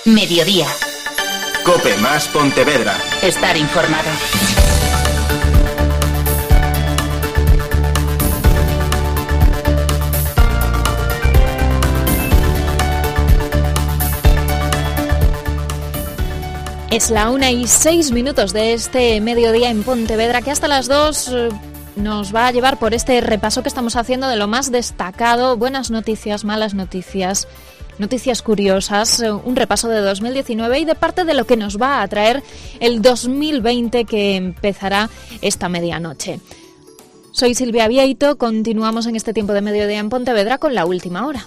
Mediodía. COPE más Pontevedra. Estar informado. Es la 1:06 de este mediodía en Pontevedra, que hasta las 2 nos va a llevar por este repaso que estamos haciendo de lo más destacado, buenas noticias, malas noticias, noticias curiosas, un repaso de 2019 y de parte de lo que nos va a traer el 2020 que empezará esta medianoche. Soy Silvia Vieito, continuamos en este tiempo de mediodía en Pontevedra con la última hora.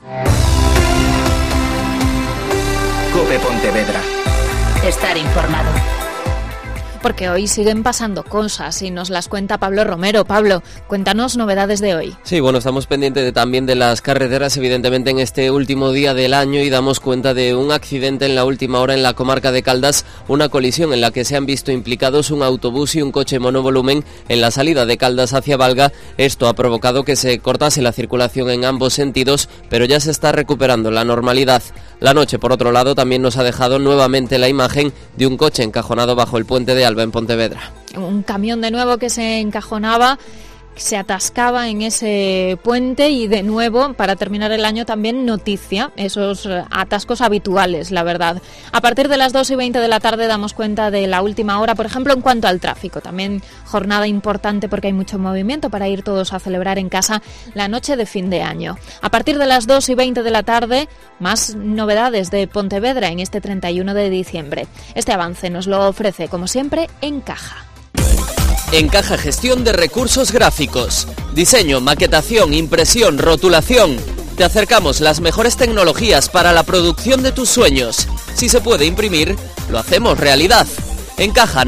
COPE Pontevedra. Estar informado. Porque hoy siguen pasando cosas y nos las cuenta Pablo Romero. Pablo, cuéntanos novedades de hoy. Sí, bueno, estamos pendientes también de las carreteras, evidentemente, en este último día del año y damos cuenta de un accidente en la última hora en la comarca de Caldas, una colisión en la que se han visto implicados un autobús y un coche monovolumen en la salida de Caldas hacia Valga. Esto ha provocado que se cortase la circulación en ambos sentidos, pero ya se está recuperando la normalidad. La noche, por otro lado, también nos ha dejado nuevamente la imagen de un coche encajonado bajo el puente de Alba en Pontevedra. Un camión de nuevo que se encajonaba, se atascaba en ese puente y de nuevo, para terminar el año, también noticia, esos atascos habituales, la verdad. A partir de las 2:20 de la tarde damos cuenta de la última hora, por ejemplo, en cuanto al tráfico. También jornada importante porque hay mucho movimiento para ir todos a celebrar en casa la noche de fin de año. A partir de las 2:20 de la tarde, más novedades de Pontevedra en este 31 de diciembre. Este avance nos lo ofrece, como siempre, Encaja. Encaja Gestión de Recursos Gráficos. Diseño, maquetación, impresión, rotulación. Te acercamos las mejores tecnologías para la producción de tus sueños. Si se puede imprimir, lo hacemos realidad. Encaja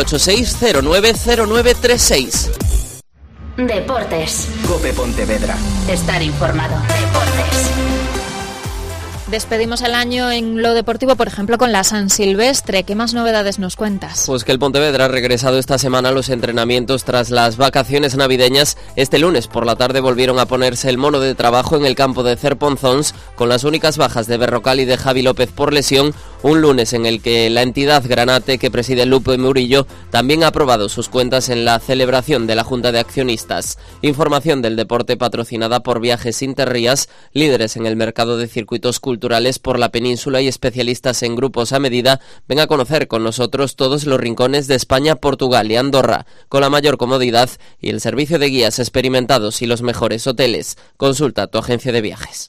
986-090936. Deportes. COPE Pontevedra. Estar informado. Deportes. Despedimos el año en lo deportivo, por ejemplo, con la San Silvestre. ¿Qué más novedades nos cuentas? Pues que el Pontevedra ha regresado esta semana a los entrenamientos tras las vacaciones navideñas. Este lunes por la tarde volvieron a ponerse el mono de trabajo en el campo de Cerponzons, con las únicas bajas de Berrocal y de Javi López por lesión. Un lunes en el que la entidad granate que preside Lupe Murillo también ha aprobado sus cuentas en la celebración de la Junta de Accionistas. Información del deporte patrocinada por Viajes Interrías, líderes en el mercado de circuitos culturales por la península y especialistas en grupos a medida. Ven a conocer con nosotros todos los rincones de España, Portugal y Andorra, con la mayor comodidad y el servicio de guías experimentados y los mejores hoteles. Consulta tu agencia de viajes.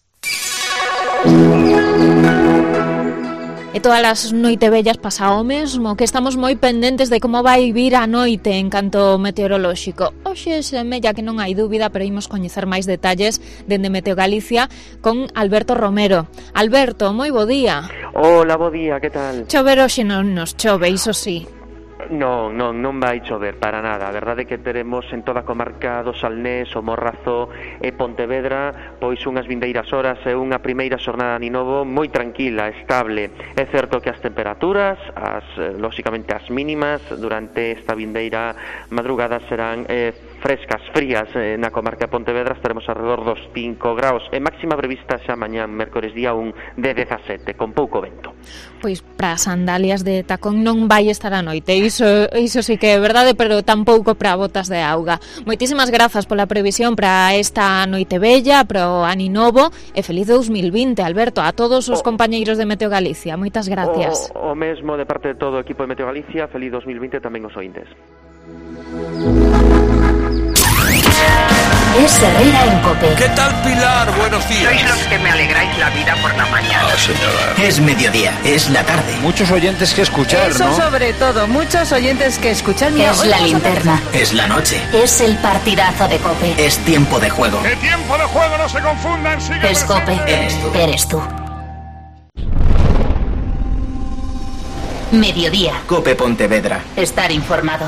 E todas as noitebellas pasa o mesmo, que estamos moi pendentes de como vai vir a noite en canto meteorolóxico. Hoxe semella que non hai dúbida, pero imos coñecer máis detalles dende Meteo Galicia con Alberto Romero. Alberto, moi bo día. Hola, bo día, que tal? Chover hoxe non nos chove, iso sí. Non vai chover para nada. A verdade é que teremos en toda a comarca do Salnés, o Morrazo e Pontevedra pois unhas vindeiras horas e unha primeira xornada de novo moi tranquila, estable. É certo que as temperaturas, lóxicamente as mínimas durante esta vindeira madrugada serán frescas, frías. Na comarca de Pontevedra estaremos alrededor dos 5 graus e máxima prevista xa mañán, mércores día 1 de 17, con pouco vento. Pois para as sandalias de tacón non vai estar a noite, iso sí que é verdade, pero tampouco para botas de auga. Moitísimas grazas pola previsión para esta noite bella, para o aninovo, e feliz 2020, Alberto, a todos os compañeiros de Meteo Galicia. Moitas gracias. O mesmo de parte de todo o equipo de Meteo Galicia, feliz 2020 tamén os ointes. Es Herrera en COPE. ¿Qué tal, Pilar? Buenos días. Sois los que me alegráis la vida por la mañana. Señora. Es mediodía, es la tarde. Muchos oyentes que escuchar, Eso ¿no? sobre todo, muchos oyentes que escuchan. Es la linterna. Es la noche. Es el partidazo de COPE. Es tiempo de juego. ¡El tiempo de juego no se confundan! Sigue Es COPE. Eres tú. Mediodía. COPE Pontevedra. Estar informado.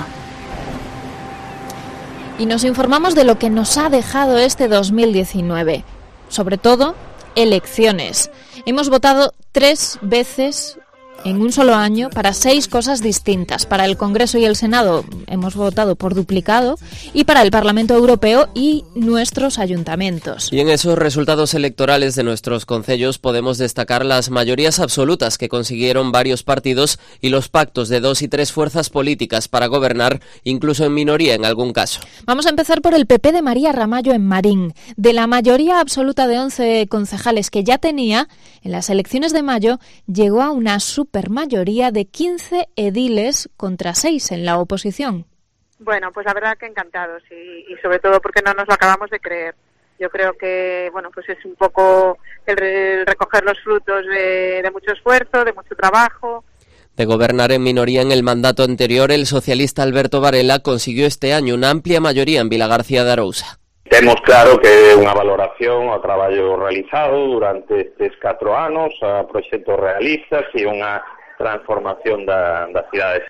Y nos informamos de lo que nos ha dejado este 2019. Sobre todo, elecciones. Hemos votado 3 veces en un solo año para 6 cosas distintas. Para el Congreso y el Senado hemos votado por duplicado y para el Parlamento Europeo y nuestros ayuntamientos. Y en esos resultados electorales de nuestros concellos podemos destacar las mayorías absolutas que consiguieron varios partidos y los pactos de 2 y 3 fuerzas políticas para gobernar, incluso en minoría en algún caso. Vamos a empezar por el PP de María Ramallo en Marín. De la mayoría absoluta de 11 concejales que ya tenía, en las elecciones de mayo llegó a una supermayoría de 15 ediles contra 6 en la oposición. Bueno, pues la verdad que encantados y sobre todo porque no nos lo acabamos de creer. Yo creo que, bueno, pues es un poco el recoger los frutos de mucho esfuerzo, de mucho trabajo. De gobernar en minoría en el mandato anterior, el socialista Alberto Varela consiguió este año una amplia mayoría en Vilagarcía de Arousa. Temos claro que é unha valoración ao traballo realizado durante estes 4 anos, a proxectos realistas e unha transformación das cidades.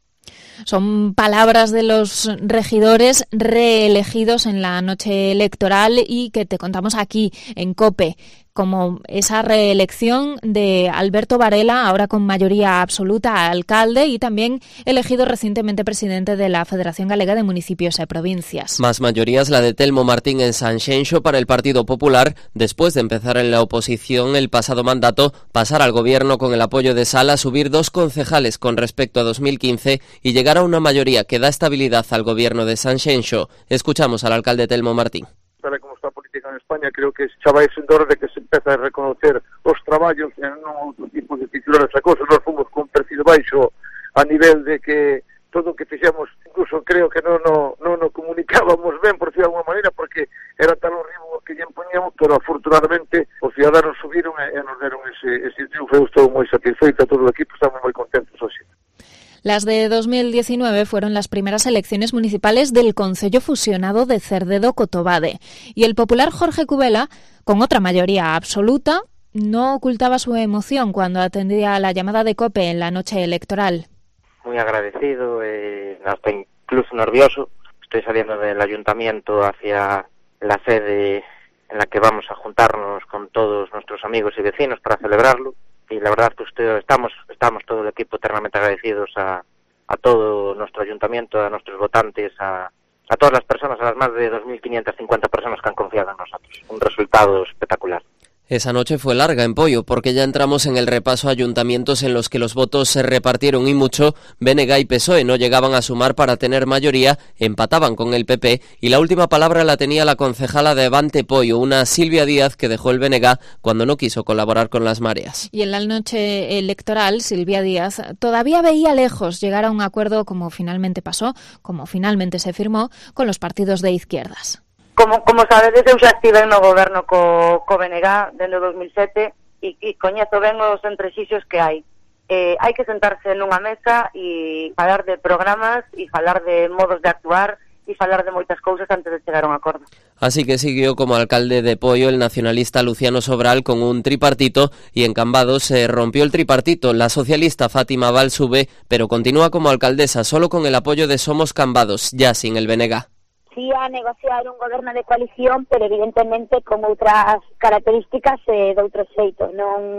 Son palabras de los regidores reelegidos en la noche electoral y que te contamos aquí en COPE, como esa reelección de Alberto Varela, ahora con mayoría absoluta alcalde y también elegido recientemente presidente de la Federación Galega de Municipios y Provincias. Más mayorías la de Telmo Martín en Sanxenxo para el Partido Popular, después de empezar en la oposición el pasado mandato, pasar al gobierno con el apoyo de Sala, subir 2 concejales con respecto a 2015 y llegar a una mayoría que da estabilidad al gobierno de Sanxenxo. Escuchamos al alcalde Telmo Martín. Tal como está a política en España, creo que xa vai sendo hora de que se empece a reconocer os traballos e non outro tipo de titulares a cosas. Nós fomos con perfil baixo a nivel de que todo o que fixemos, incluso creo que non comunicábamos ben, por decir de alguma maneira, porque era tal o ritmo que lle poñíamos, pero afortunadamente os ciudadanos subiron e nos deron ese triunfo. Eu estou moi satisfeito, todo o equipo estamos moi contentos hoxe. Las de 2019 fueron las primeras elecciones municipales del concello fusionado de Cerdedo-Cotobade y el popular Jorge Cubela, con otra mayoría absoluta, no ocultaba su emoción cuando atendía a la llamada de COPE en la noche electoral. Muy agradecido, hasta incluso nervioso. Estoy saliendo del ayuntamiento hacia la sede en la que vamos a juntarnos con todos nuestros amigos y vecinos para celebrarlo. Y la verdad que estamos todo el equipo eternamente agradecidos a todo nuestro ayuntamiento, a nuestros votantes, a todas las personas, a las más de 2.550 personas que han confiado en nosotros. Un resultado espectacular. Esa noche fue larga en Poio, porque ya entramos en el repaso a ayuntamientos en los que los votos se repartieron y mucho. BNG y PSOE no llegaban a sumar para tener mayoría, empataban con el PP y la última palabra la tenía la concejala de Avante Poio, una Silvia Díaz que dejó el BNG cuando no quiso colaborar con las mareas. Y en la noche electoral, Silvia Díaz todavía veía lejos llegar a un acuerdo como finalmente pasó, como finalmente se firmó, con los partidos de izquierdas. Como sabedes, eu xa estive no goberno co BNG dende 2007 e coñezo ben os entrexixos que hai. Hai que sentarse nunha mesa e falar de programas e falar de modos de actuar e falar de moitas cousas antes de chegar a un acordo. Así que siguió como alcalde de Poio el nacionalista Luciano Sobral con un tripartito y en Cambados se rompió el tripartito. La socialista Fátima Val sube, pero continúa como alcaldesa solo con el apoyo de Somos Cambados, ya sin el BNG. Sí a negociar un goberno de coalición, pero evidentemente con outras características de outro xeito,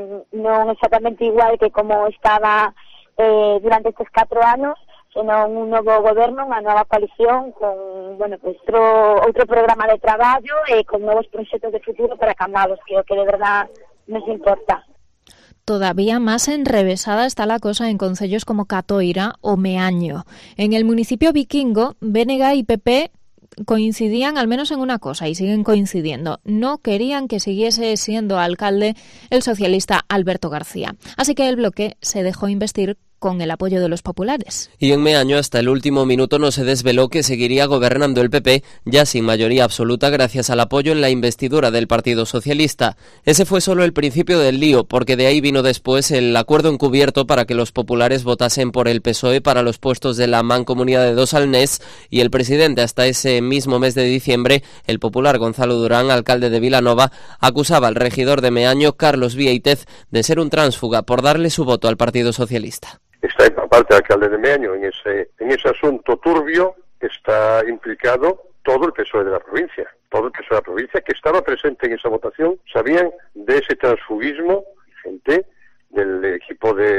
non exactamente igual que como estaba durante estes 4 anos, senón un novo goberno, unha nova coalición con, pues outro programa de traballo e con novos proxectos de futuro para Cambados, que é o que de verdad nos importa. Todavía más enrevesada está la cosa en concellos como Catoira o Meaño. En el municipio vikingo, BNG y PP coincidían al menos en una cosa y siguen coincidiendo. No querían que siguiese siendo alcalde el socialista Alberto García. Así que el bloque se dejó investir con el apoyo de los populares. Y en Meaño hasta el último minuto no se desveló que seguiría gobernando el PP, ya sin mayoría absoluta gracias al apoyo en la investidura del Partido Socialista. Ese fue solo el principio del lío, porque de ahí vino después el acuerdo encubierto para que los populares votasen por el PSOE para los puestos de la Mancomunidad de Dos Alnés y el presidente hasta ese mismo mes de diciembre, el popular Gonzalo Durán, alcalde de Vilanova, acusaba al regidor de Meaño, Carlos Vieitez, de ser un tránsfuga por darle su voto al Partido Socialista. Está aparte del alcalde de Meaño en ese asunto turbio está implicado todo el PSOE de la provincia, todo el PSOE de la provincia que estaba presente en esa votación, sabían de ese transfugismo, gente del equipo de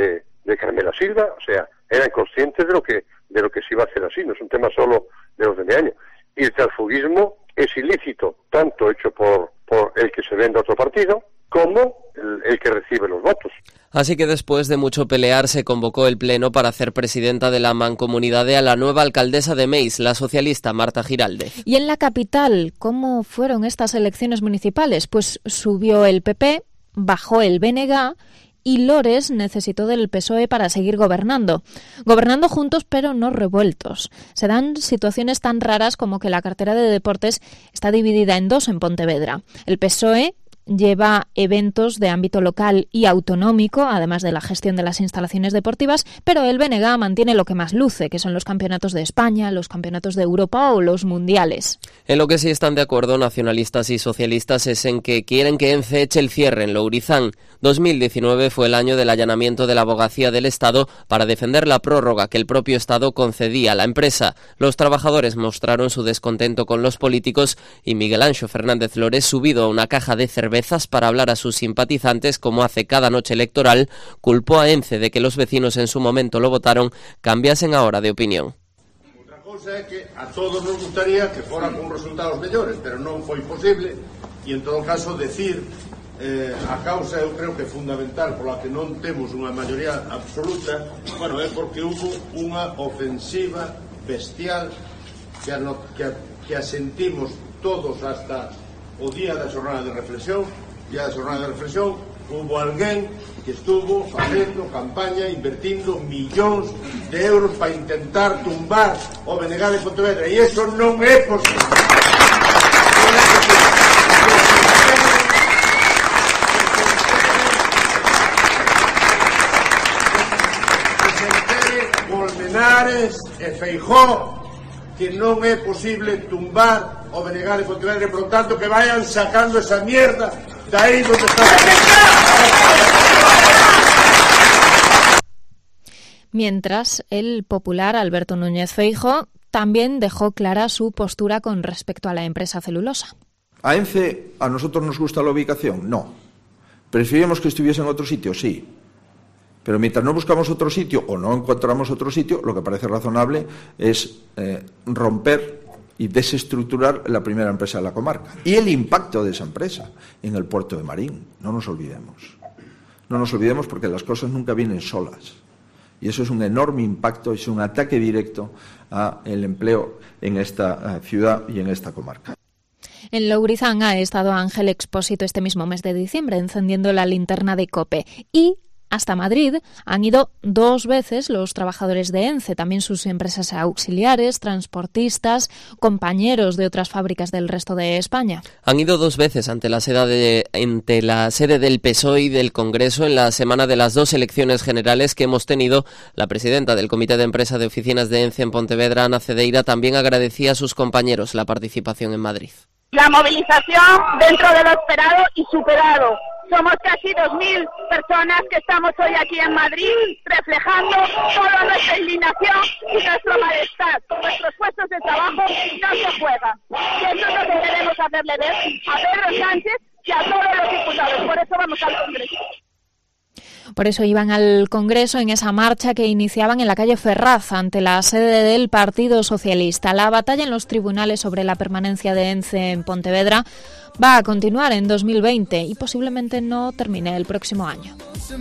de Carmela Silva, o sea, eran conscientes de lo que se iba a hacer así, no es un tema solo de los de mi año. Y el transfugismo es ilícito, tanto hecho por el que se vende a otro partido, como el que recibe los votos. Así que después de mucho pelear se convocó el pleno para hacer presidenta de la Mancomunidad a la nueva alcaldesa de Meis, la socialista Marta Giraldez. Y en la capital, ¿cómo fueron estas elecciones municipales? Pues subió el PP, bajó el BNG y Lores necesitó del PSOE para seguir gobernando. Gobernando juntos pero no revueltos. Se dan situaciones tan raras como que la cartera de deportes está dividida en dos en Pontevedra. El PSOE lleva eventos de ámbito local y autonómico, además de la gestión de las instalaciones deportivas, pero el BNG mantiene lo que más luce, que son los campeonatos de España, los campeonatos de Europa o los mundiales. En lo que sí están de acuerdo nacionalistas y socialistas es en que quieren que ENCE eche el cierre en Lourizán. 2019 fue el año del allanamiento de la Abogacía del Estado para defender la prórroga que el propio Estado concedía a la empresa. Los trabajadores mostraron su descontento con los políticos y Miguel Anxo Fernández Lores, subido a una caja de cervezas para hablar a sus simpatizantes, como hace cada noche electoral, culpó a ENCE de que los vecinos en su momento lo votaron, cambiasen ahora de opinión. Outra cousa é que a todos nos gustaría que foran con resultados mellores, pero non foi posible, e en todo caso decir a causa eu creo que é fundamental pola que non temos unha maioría absoluta, bueno, é porque hubo unha ofensiva bestial que a sentimos todos hasta o día da xornada de reflexión. Hubo alguén que estuvo facendo campaña, invertindo millóns de euros para intentar tumbar o BNG de Pontevedra, e iso non é posible. Que se entere Colmenares e Feijóo que non é posible tumbar o BNG de Pontevedra, e por tanto que vayan sacando esa mierda de ahí donde está. Mientras, el popular Alberto Núñez Feijóo también dejó clara su postura con respecto a la empresa celulosa. ¿A ENCE a nosotros nos gusta la ubicación? No. ¿Preferíamos que estuviese en otro sitio? Sí. Pero mientras no buscamos otro sitio o no encontramos otro sitio, lo que parece razonable es romper y desestructurar la primera empresa de la comarca. Y el impacto de esa empresa en el puerto de Marín, no nos olvidemos. No nos olvidemos porque las cosas nunca vienen solas. Y eso es un enorme impacto, es un ataque directo al empleo en esta ciudad y en esta comarca. En Lourizán ha estado Ángel Expósito este mismo mes de diciembre encendiendo la linterna de COPE. Y hasta Madrid han ido 2 veces los trabajadores de ENCE, también sus empresas auxiliares, transportistas, compañeros de otras fábricas del resto de España. Han ido 2 veces ante la sede del PSOE y del Congreso en la semana de las 2 elecciones generales que hemos tenido. La presidenta del Comité de Empresa de Oficinas de ENCE en Pontevedra, Ana Cedeira, también agradecía a sus compañeros la participación en Madrid. La movilización dentro de lo esperado y superado. Somos casi 2.000 personas que estamos hoy aquí en Madrid reflejando toda nuestra indignación y nuestro malestar. Nuestros puestos de trabajo no se juegan. Y eso es lo que queremos hacerle ver a Pedro Sánchez y a todos los diputados. Por eso vamos al Congreso. Por eso iban al Congreso en esa marcha que iniciaban en la calle Ferraz, ante la sede del Partido Socialista. La batalla en los tribunales sobre la permanencia de ENCE en Pontevedra va a continuar en 2020 y posiblemente no termine el próximo año.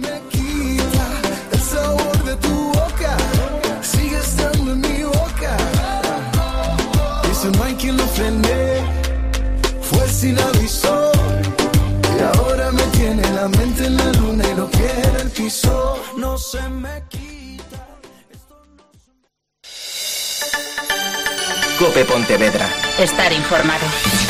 Fue sin aviso y ahora me tiene la mente en la luna y lo quiere el piso. No se me quita. COPE Pontevedra. Estar informado.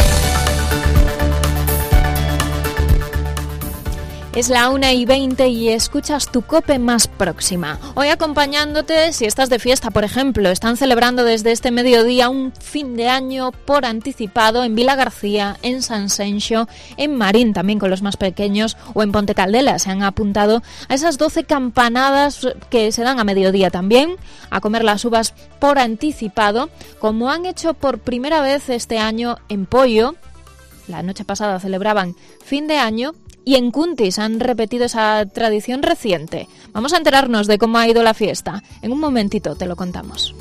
Es la 1:20 y escuchas tu COPE más próxima. Hoy acompañándote, si estás de fiesta, por ejemplo, están celebrando desde este mediodía un fin de año por anticipado en Vila García, en San Senxo, en Marín, también con los más pequeños, o en Ponte Caldela. Se han apuntado a esas 12 campanadas que se dan a mediodía también, a comer las uvas por anticipado, como han hecho por primera vez este año en Pollo. La noche pasada celebraban fin de año Y en Cuntis han repetido esa tradición reciente. Vamos a enterarnos de cómo ha ido la fiesta. En un momentito te lo contamos.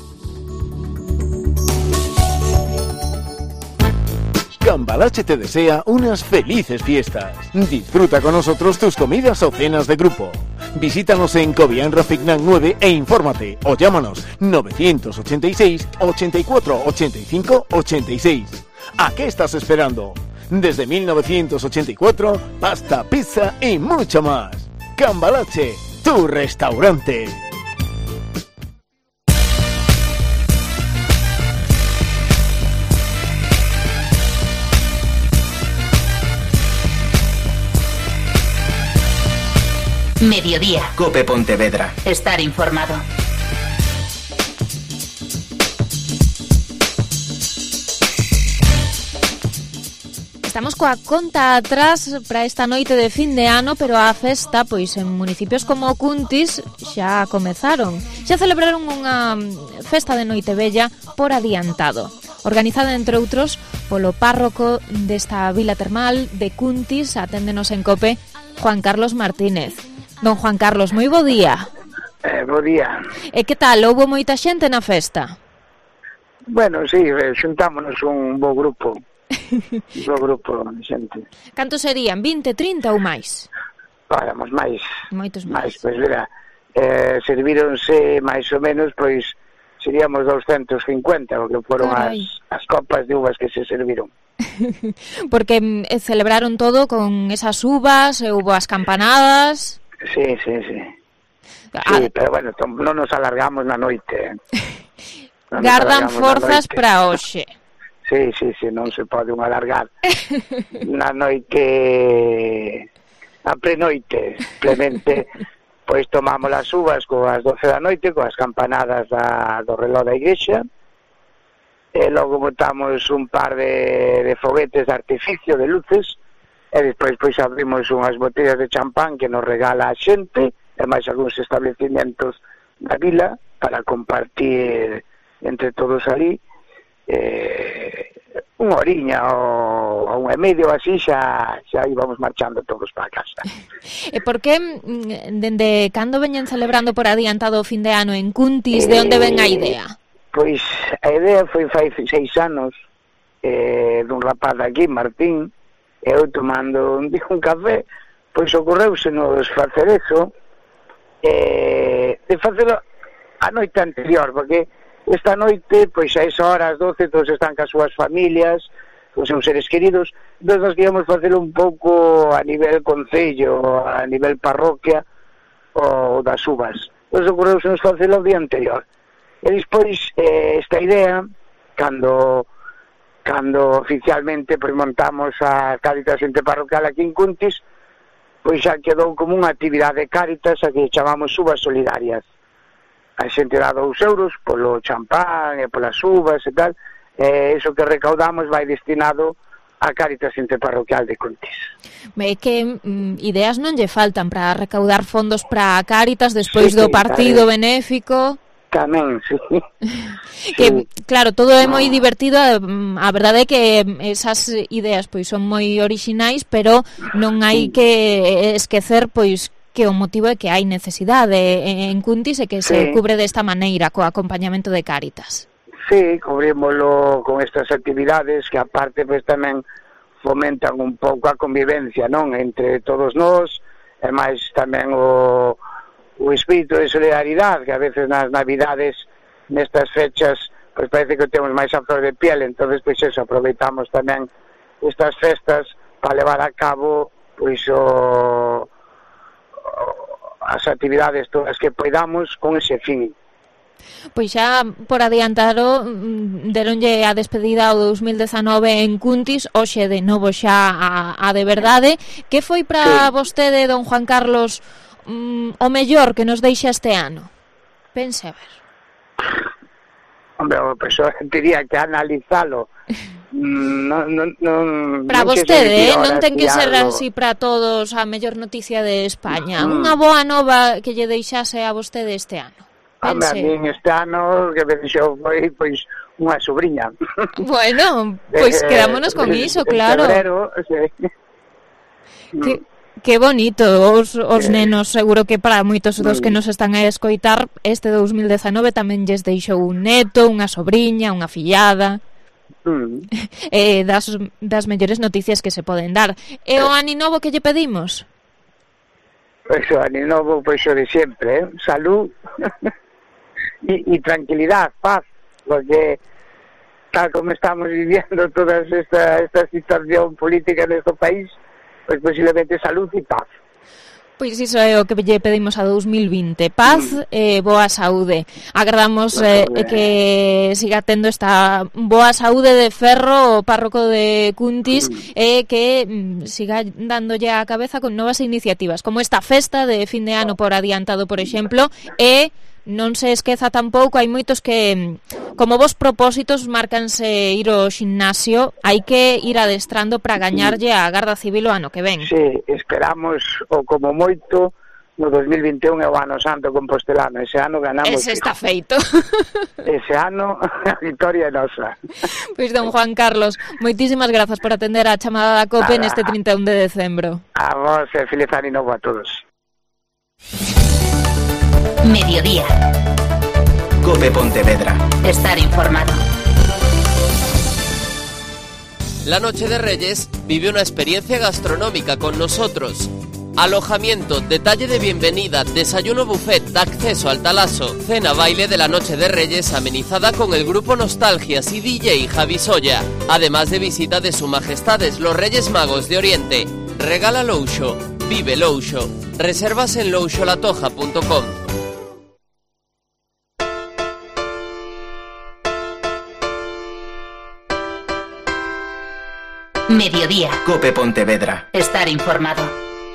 Cambalache te desea unas felices fiestas. Disfruta con nosotros tus comidas o cenas de grupo. Visítanos en Cobián Raficnan 9 e infórmate o llámanos 986 84 85 86. ¿A qué estás esperando? Desde 1984, pasta, pizza y mucho más. Cambalache, tu restaurante. Mediodía. Cope Pontevedra. Estar informado. Estamos coa conta atrás para esta noite de fin de ano, pero a festa, pois en municipios como Cuntis xa comezaron. Xa celebraron unha festa de Noitevella por adiantado, organizada entre outros polo párroco desta vila termal de Cuntis. Aténdenos en Cope Juan Carlos Martínez. Don Juan Carlos, moi bo día. Bo día. E que tal, houbo moita xente na festa? Bueno, sí, xuntámonos un bo grupo. Un bo grupo de xente. Cantos serían, 20, 30 ou máis? Éramos máis. Moitos máis. Pois mira, servíronse máis ou menos, pois seríamos 250, porque foron as copas de uvas que se serviron. Porque celebraron todo con esas uvas, houbo as campanadas. Sí. Sí, pero bueno, non nos alargamos na noite. Gardan forzas para hoxe. Sí, non se pode un alargar na noite, na prenoite, simplemente pois tomamos as uvas coas 12 da noite, coas campanadas do reloj da igrexa, e logo botamos un par de foguetes de artificio, de luces, e despois pois abrimos unhas botellas de champán que nos regala a xente, e máis algúns establecimentos da vila, para compartir entre todos ali. Unha horiña ou unha e medio así xa íbamos marchando todos para casa. E por que dende cando veñen celebrando por adiantado o fin de ano en Cuntis, de onde ven a idea? Pois a idea foi fai 6 anos dun rapaz aquí, Martín, e eu tomando un café, pois ocorreusenos facer eso, de facelo a noite anterior, porque esta noite, pois a esa hora, as 12, todos están cas súas familias, os seus seres queridos, entón nós queríamos facelo un pouco a nivel concello, a nivel parroquia, ou das uvas. Entón ocorreusenos facelo o día anterior. E despois, esta idea, cando oficialmente pois montamos a Cáritas Interparroquial aquí en Cuntis, pois xa quedou como unha actividade de Cáritas a que chamamos uvas solidarias. A xente dá 2 euros polo champán e polas uvas e tal, e iso que recaudamos vai destinado a Cáritas Interparroquial de Cuntis. É que ideas non lle faltan para recaudar fondos para Cáritas despois do partido benéfico. Tamén, sí. Que, claro, todo é moi divertido, a verdade é que esas ideas pois son moi orixinais, pero non hai que esquecer pois que o motivo é que hai necesidade en Cuntis e que se cubre desta maneira, co acompañamento de Cáritas. Sí, cubrímoslo con estas actividades que aparte pois tamén fomentan un pouco a convivencia, non, entre todos nós, e máis tamén o espírito de solidaridade, que a veces nas navidades, nestas fechas, pois parece que temos máis a flor de piel, entonces pois eso, aproveitamos tamén estas festas para levar a cabo pois as actividades todas que poidamos con ese fin. Pois xa por adiantado deronlle a despedida ao 2019 en Cuntis, hoxe de novo xa a de verdade. Que foi para vostede, don Juan Carlos, o mellor que nos deixa este ano? Pense a ver. Hombre, pois tería que analizalo. Para vostede, non ten que ser así para todos a mellor noticia de España. Unha boa nova que lle deixase a vostede este ano. Pense. A min este ano que me deixou foi pois unha sobrinha. Bueno, pois quedámonos con iso, claro. Febrero, sí. Que bonito, os nenos, seguro que para moitos dos que nos están a escoitar, este 2019 tamén lles deixou un neto, unha sobriña, unha fillada. Das mellores noticias que se poden dar. E o aninovo que lle pedimos? Pois o aninovo, pois o de sempre, salud e tranquilidad, paz, porque tal como estamos viviendo toda esta situación política neste país, pois posiblemente salud e paz. Pois iso é o que lle pedimos a 2020, paz e boa saúde. Agardamos que siga tendo esta boa saúde de ferro o párroco de Cuntis e que siga dándolle a cabeza con novas iniciativas, como esta festa de fin de ano por adiantado, por exemplo, e non se esqueza tampouco, hai moitos que, como vos propósitos, marcanse ir ao ximnasio, hai que ir adestrando para gañarlle a Garda Civil o ano que ven. Sí, esperamos, o como moito, no 2021 é o ano santo compostelano, ese ano ganamos. Ese está feito. Ese ano, a victoria é nosa. Pois, don Juan Carlos, moitísimas grazas por atender a chamada da COPE neste 31 de decembro. A vos, feliz ano novo a todos. Mediodía. COPE Pontevedra. Estar informado. La Noche de Reyes vive una experiencia gastronómica con nosotros. Alojamiento, detalle de bienvenida, desayuno buffet, acceso al talaso, cena baile de la Noche de Reyes amenizada con el grupo Nostalgias y DJ Javi Soya, además de visita de Su Majestades los Reyes Magos de Oriente. Regala Louxo, vive Louxo. Reservas en louxolatoja.com. Mediodía. COPE Pontevedra. Estar informado.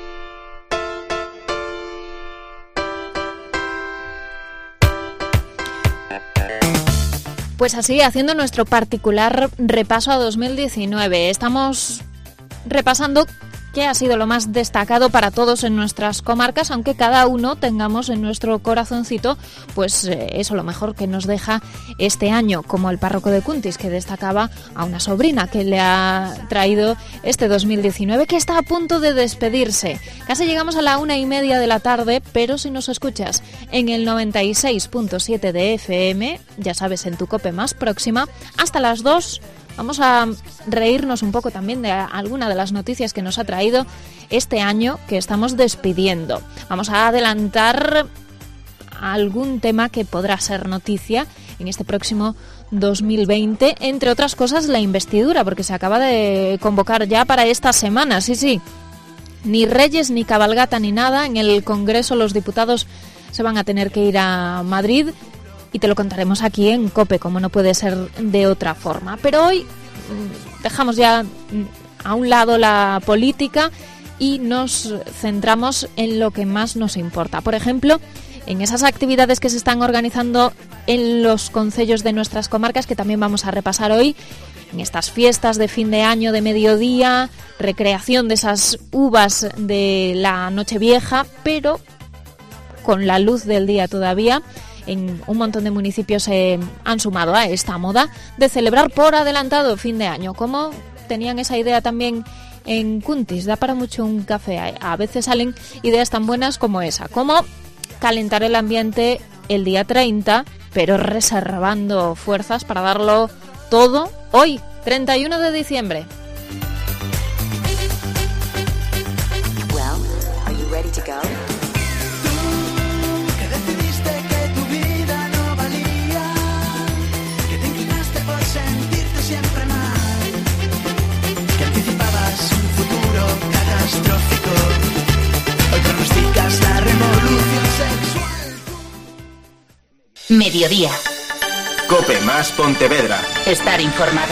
Pues así, haciendo nuestro particular repaso a 2019, estamos repasando qué ha sido lo más destacado para todos en nuestras comarcas, aunque cada uno tengamos en nuestro corazoncito pues eso, lo mejor que nos deja este año, como el párroco de Cuntis, que destacaba a una sobrina que le ha traído este 2019, que está a punto de despedirse. Casi llegamos a la 1:30 de la tarde, pero si nos escuchas en el 96.7 de FM, ya sabes, en tu COPE más próxima, hasta las 2. Vamos a reírnos un poco también de alguna de las noticias que nos ha traído este año que estamos despidiendo. Vamos a adelantar algún tema que podrá ser noticia en este próximo 2020, entre otras cosas la investidura, porque se acaba de convocar ya para esta semana, sí. Ni Reyes, ni cabalgata, ni nada. En el Congreso los diputados se van a tener que ir a Madrid. Y te lo contaremos aquí en COPE, como no puede ser de otra forma. Pero hoy dejamos ya a un lado la política y nos centramos en lo que más nos importa. Por ejemplo, en esas actividades que se están organizando en los concellos de nuestras comarcas, que también vamos a repasar hoy, en estas fiestas de fin de año, de mediodía, recreación de esas uvas de la Nochevieja, pero con la luz del día todavía. En un montón de municipios se han sumado a esta moda de celebrar por adelantado fin de año. Como tenían esa idea también en Cuntis, da para mucho un café. A veces salen ideas tan buenas como esa, como calentar el ambiente el día 30, pero reservando fuerzas para darlo todo hoy, 31 de diciembre. Well, are you ready to go? Siempre mal, que anticipabas un futuro catastrófico. Hoy pronosticas la revolución sexual. Mediodía. COPE más Pontevedra. Estar informado.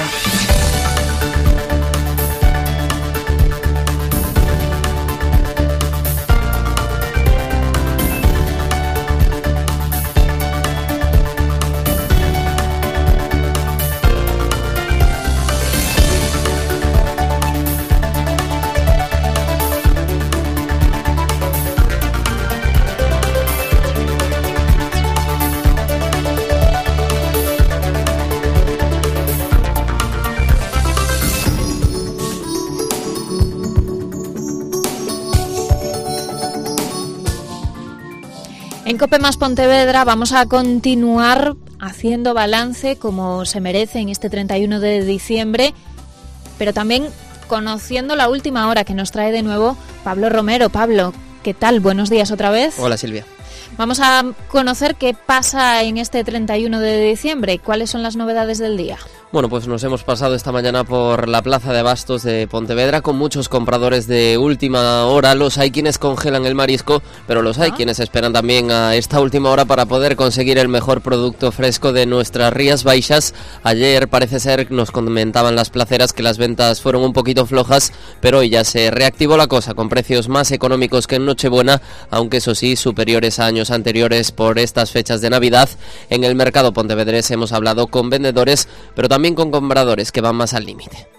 en Cope Más Pontevedra vamos a continuar haciendo balance como se merece en este 31 de diciembre, pero también conociendo la última hora que nos trae de nuevo Pablo Romero. Pablo, ¿qué tal? Buenos días otra vez. Hola, Silvia. Vamos a conocer qué pasa en este 31 de diciembre. ¿Cuáles son las novedades del día? Bueno, pues nos hemos pasado esta mañana por la plaza de abastos de Pontevedra con muchos compradores de última hora. Los hay quienes congelan el marisco, pero los hay quienes esperan también a esta última hora para poder conseguir el mejor producto fresco de nuestras Rías Baixas. Ayer parece ser, nos comentaban las placeras, que las ventas fueron un poquito flojas, pero hoy ya se reactivó la cosa con precios más económicos que en Nochebuena, aunque eso sí, superiores a años anteriores por estas fechas de Navidad. En el mercado pontevedrés hemos hablado con vendedores, pero también con compradores que van más al límite.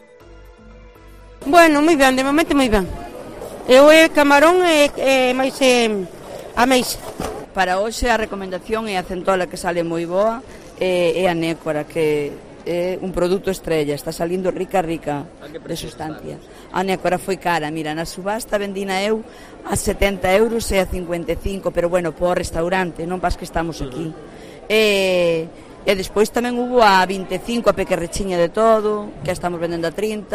Bueno, moi ben, de momento moi ben. Eu o camarón máis a meixa. Para hoxe a recomendación é a centola, que sale moi boa, e a nécora, que é un produto estrella, está salindo rica de sustancia. A nécora foi cara, mira, na subasta vendina eu a 70 euros e a 55, pero bueno, por restaurante, non pas que estamos aquí. E despois tamén hubo a 25 a pequerrechiña de todo, que estamos vendendo a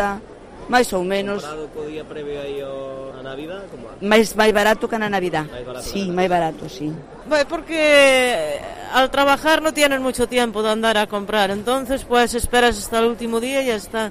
30, máis ou menos. Comparado co día previo aí a Navidad, como máis barato que na Navidad. Sí, máis barato, sí. Bueno, porque al trabajar no tienes mucho tiempo de andar a comprar, entonces pues esperas hasta el último día y ya está.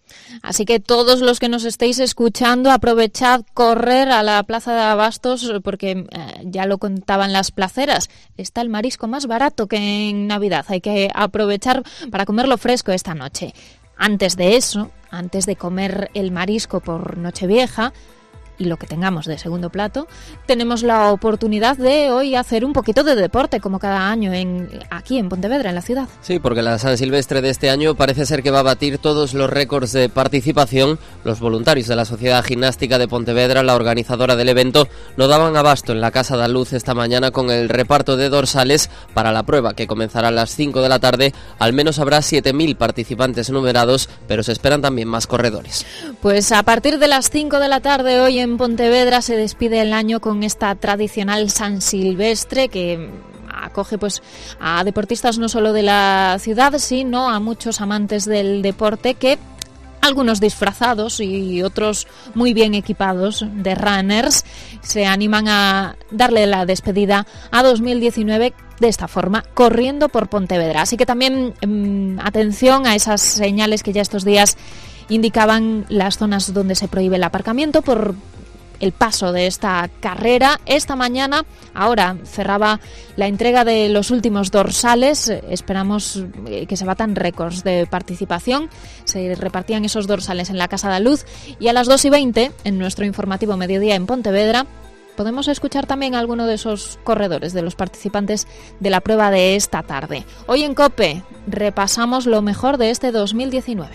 Así que todos los que nos estéis escuchando, aprovechad correr a la plaza de abastos, porque ya lo contaban las placeras, está el marisco más barato que en Navidad. Hay que aprovechar para comerlo fresco esta noche. Antes de eso, antes de comer el marisco por Nochevieja, y lo que tengamos de segundo plato, tenemos la oportunidad de hoy hacer un poquito de deporte, como cada año aquí en Pontevedra, en la ciudad. Sí, porque la San Silvestre de este año parece ser que va a batir todos los récords de participación. Los voluntarios de la Sociedad Gimnástica de Pontevedra, la organizadora del evento, no daban abasto en la Casa da Luz esta mañana con el reparto de dorsales para la prueba, que comenzará a las 5 de la tarde. Al menos habrá 7.000 participantes numerados, pero se esperan también más corredores. Pues a partir de las 5 de la tarde hoy en Pontevedra se despide el año con esta tradicional San Silvestre que acoge pues a deportistas no solo de la ciudad, sino a muchos amantes del deporte, que algunos disfrazados y otros muy bien equipados de runners se animan a darle la despedida a 2019 de esta forma, corriendo por Pontevedra. Así que también atención a esas señales que ya estos días indicaban las zonas donde se prohíbe el aparcamiento por el paso de esta carrera. Esta mañana, ahora cerraba la entrega de los últimos dorsales. Esperamos que se batan récords de participación. Se repartían esos dorsales en la Casa da Luz y a las 2:20, en nuestro informativo Mediodía en Pontevedra, podemos escuchar también a alguno de esos corredores, de los participantes de la prueba de esta tarde. Hoy en COPE repasamos lo mejor de este 2019.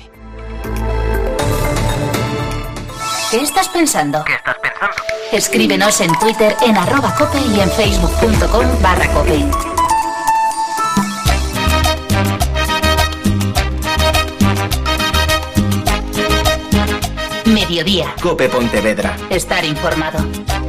¿Qué estás pensando? Escríbenos en Twitter en @cope y en facebook.com/cope. Mediodía. Cope Pontevedra. Estar informado.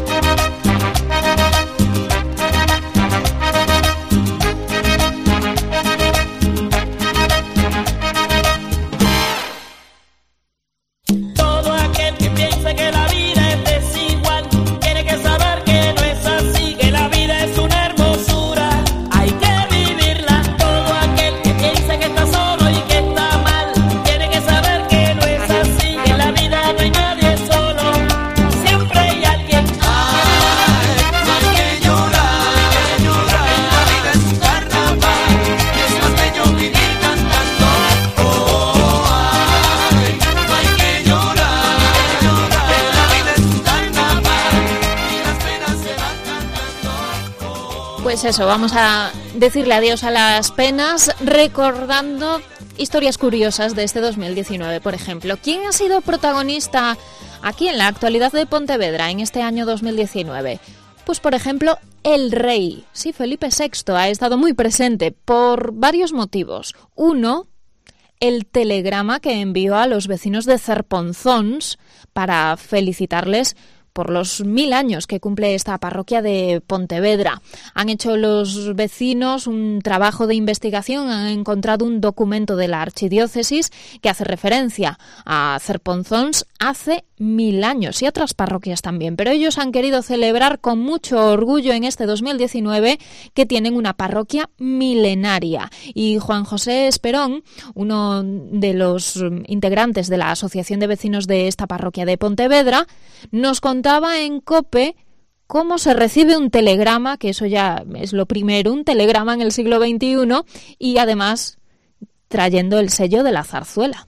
Pues eso, vamos a decirle adiós a las penas recordando historias curiosas de este 2019. Por ejemplo, ¿quién ha sido protagonista aquí en la actualidad de Pontevedra en este año 2019? Pues por ejemplo, el rey. Sí, Felipe VI ha estado muy presente por varios motivos. Uno, el telegrama que envió a los vecinos de Cerponzons para felicitarles por los 1000 años que cumple esta parroquia de Pontevedra. Han hecho los vecinos un trabajo de investigación, han encontrado un documento de la archidiócesis que hace referencia a Cerponzons hace 1000 años y a otras parroquias también, pero ellos han querido celebrar con mucho orgullo en este 2019 que tienen una parroquia milenaria. Y Juan José Esperón, uno de los integrantes de la Asociación de Vecinos de esta parroquia de Pontevedra, nos contaba en COPE cómo se recibe un telegrama, que eso ya es lo primero, un telegrama en el siglo XXI y además trayendo el sello de la zarzuela.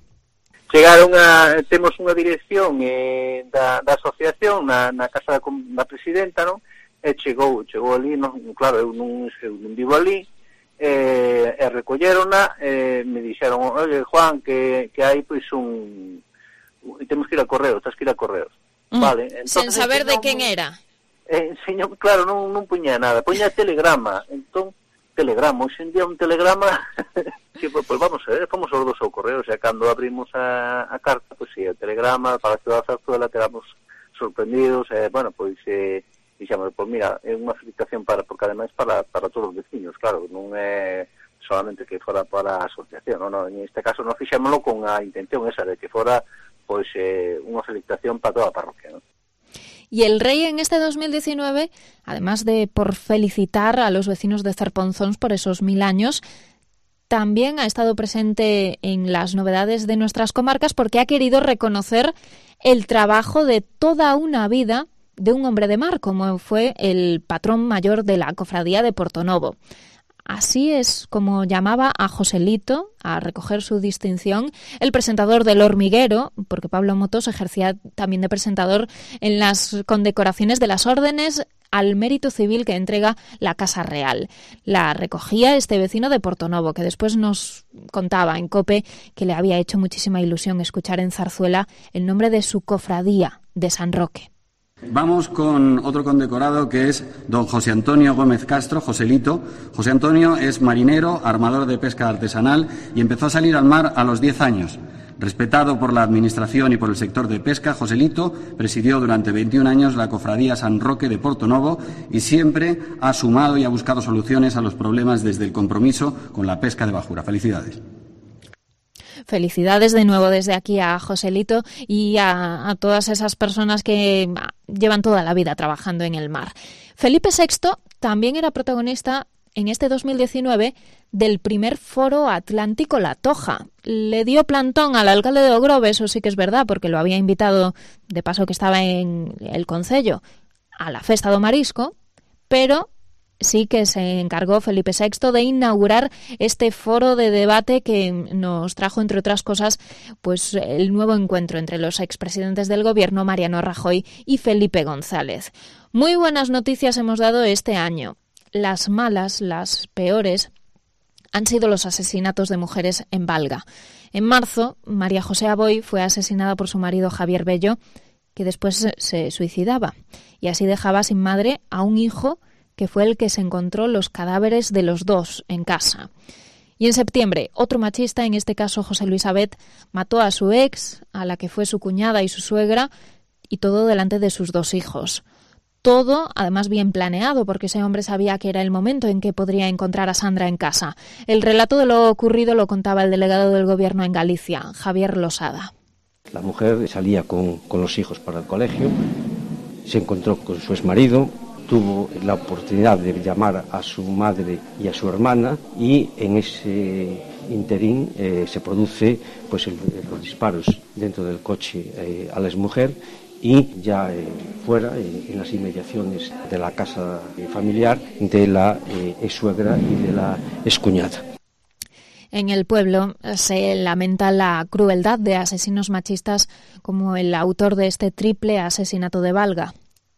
Temos unha dirección da asociación na casa da presidenta, non? E chegou ali, non, claro, eu non vivo ali, e recollerona, me dixeron, oye, Juan, que hai pois temos que ir a correos, tens que ir a correos. Vale, Sen entonces, saber de quen era. Señor, claro, non puña nada, puña telegrama, entón, telegrama, hoxe en día un telegrama... Sí, pues vamos a ver, fomos os dos ao correo, o sea, cando abrimos a carta, pues sí, o telegrama, para a ciudad da Zarzuela, quedamos sorprendidos, bueno, pois, dixamos, pues mira, é unha felicitación porque ademais para todos os vecinos, claro, non é solamente que fora para a asociación, non, en este caso non fixémoslo con a intención esa de que fora, pois, unha felicitación para toda a parroquia, non? Y el rey en este 2019, además de por felicitar a los vecinos de Cerponzons por esos 1000 años, también ha estado presente en las novedades de nuestras comarcas porque ha querido reconocer el trabajo de toda una vida de un hombre de mar, como fue el patrón mayor de la cofradía de Portonovo. Así es como llamaba a Joselito a recoger su distinción el presentador del Hormiguero, porque Pablo Motos ejercía también de presentador en las condecoraciones de las órdenes al mérito civil que entrega la Casa Real. La recogía este vecino de Portonovo, que después nos contaba en COPE que le había hecho muchísima ilusión escuchar en zarzuela el nombre de su cofradía de San Roque. Vamos con otro condecorado que es don José Antonio Gómez Castro, Joselito. José Antonio es marinero, armador de pesca artesanal y empezó a salir al mar a los 10 años. Respetado por la administración y por el sector de pesca, Joselito presidió durante 21 años la cofradía San Roque de Portonovo y siempre ha sumado y ha buscado soluciones a los problemas desde el compromiso con la pesca de bajura. Felicidades. Felicidades de nuevo desde aquí a Joselito y a todas esas personas que llevan toda la vida trabajando en el mar. Felipe VI también era protagonista en este 2019 del primer foro Atlántico La Toja. Le dio plantón al alcalde de Ogrove, eso sí que es verdad, porque lo había invitado, de paso que estaba en el concello, a la Festa do Marisco, pero sí que se encargó Felipe VI de inaugurar este foro de debate que nos trajo, entre otras cosas, pues el nuevo encuentro entre los expresidentes del gobierno, Mariano Rajoy y Felipe González. Muy buenas noticias hemos dado este año. Las malas, las peores, han sido los asesinatos de mujeres en Valga. En marzo, María José Aboy fue asesinada por su marido Javier Bello, que después se suicidaba, y así dejaba sin madre a un hijo que fue el que se encontró los cadáveres de los dos en casa. Y en septiembre, otro machista, en este caso José Luis Abet, mató a su ex, a la que fue su cuñada y su suegra, y todo delante de sus dos hijos. Todo, además, bien planeado, porque ese hombre sabía que era el momento en que podría encontrar a Sandra en casa. El relato de lo ocurrido lo contaba el delegado del Gobierno en Galicia, Javier Losada. La mujer salía con los hijos para el colegio, se encontró con su exmarido, tuvo la oportunidad de llamar a su madre y a su hermana, y en ese interín se produce pues los disparos dentro del coche a la exmujer, y ya fuera, en las inmediaciones de la casa familiar de la exsuegra y de la excuñada. En el pueblo se lamenta la crueldad de asesinos machistas como el autor de este triple asesinato de Valga.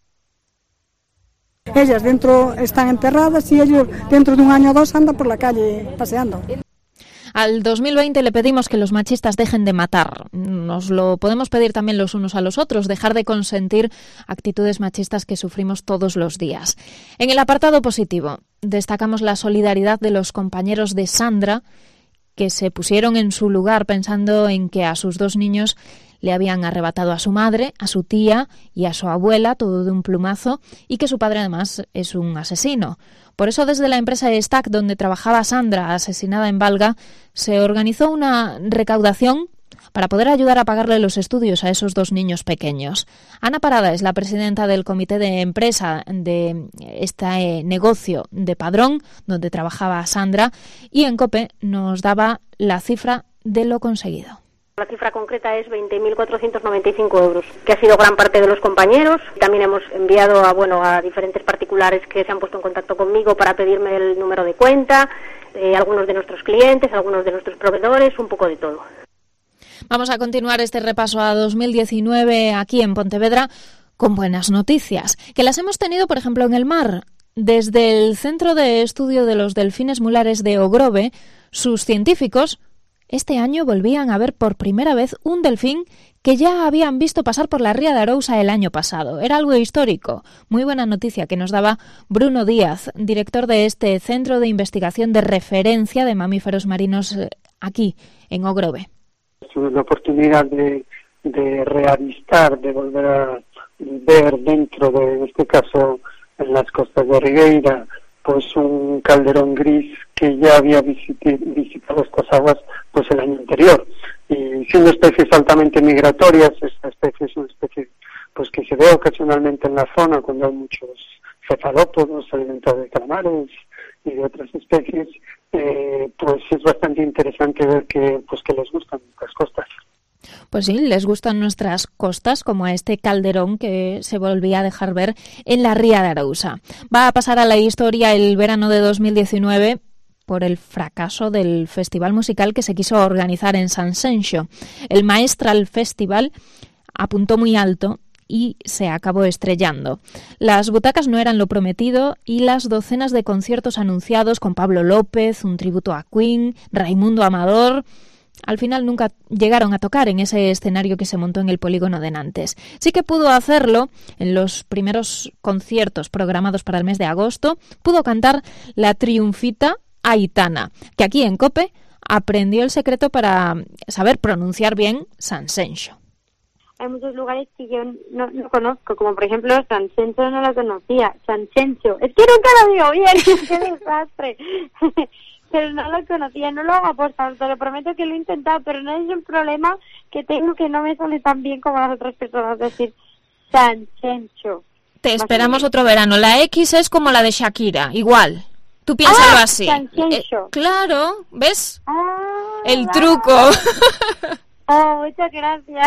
Ellas dentro están enterradas y ellos dentro de un año o dos andan por la calle paseando. Al 2020 le pedimos que los machistas dejen de matar. Nos lo podemos pedir también los unos a los otros, dejar de consentir actitudes machistas que sufrimos todos los días. En el apartado positivo, destacamos la solidaridad de los compañeros de Sandra, que se pusieron en su lugar pensando en que a sus dos niños le habían arrebatado a su madre, a su tía y a su abuela, todo de un plumazo, y que su padre además es un asesino. Por eso desde la empresa Stack, donde trabajaba Sandra, asesinada en Valga, se organizó una recaudación para poder ayudar a pagarle los estudios a esos 2 niños pequeños. Ana Parada es la presidenta del comité de empresa de este negocio de Padrón, donde trabajaba Sandra, y en COPE nos daba la cifra de lo conseguido. La cifra concreta es 20.495 euros, que ha sido gran parte de los compañeros. También hemos enviado a diferentes particulares que se han puesto en contacto conmigo para pedirme el número de cuenta, algunos de nuestros clientes, algunos de nuestros proveedores, un poco de todo. Vamos a continuar este repaso a 2019 aquí en Pontevedra con buenas noticias, que las hemos tenido, por ejemplo, en el mar. Desde el Centro de Estudio de los Delfines Mulares de Ogrove, sus científicos este año volvían a ver por primera vez un delfín que ya habían visto pasar por la ría de Arousa el año pasado. Era algo histórico. Muy buena noticia que nos daba Bruno Díaz, director de este Centro de Investigación de Referencia de Mamíferos Marinos aquí, en Ogrove. La oportunidad de reavistar, de volver a ver dentro de, en este caso, en las costas de Regueira, pues un calderón gris que ya había visitado estas aguas pues el año anterior. Y siendo especies altamente migratorias, esta especie es una especie pues que se ve ocasionalmente en la zona cuando hay muchos cefalópodos, se alimenta de calamares y de otras especies, pues es bastante interesante ver que les gustan las costas. Pues sí, les gustan nuestras costas, como a este calderón que se volvía a dejar ver en la ría de Arousa. Va a pasar a la historia el verano de 2019 por el fracaso del festival musical que se quiso organizar en Sanxenxo. El Maestral Festival apuntó muy alto y se acabó estrellando. Las butacas no eran lo prometido y las docenas de conciertos anunciados con Pablo López, un tributo a Queen, Raimundo Amador, al final nunca llegaron a tocar en ese escenario que se montó en el polígono de Nantes. Sí que pudo hacerlo en los primeros conciertos programados para el mes de agosto. Pudo cantar la triunfita Aitana, que aquí en COPE aprendió el secreto para saber pronunciar bien Sanxenxo. Hay muchos lugares que yo no conozco, como por ejemplo Sanxenxo no lo conocía. Sanxenxo, es que nunca lo digo bien, qué desastre. Pero no lo conocía, no lo hago aposta, te lo prometo que lo he intentado, pero no es un problema que tengo, que no me sale tan bien como las otras personas decir Sanxenxo. Te esperamos otro verano. La X es como la de Shakira, igual. Tú piénsalo así. Sanxenxo. Claro, ¿ves? El vale. truco. Muchas gracias.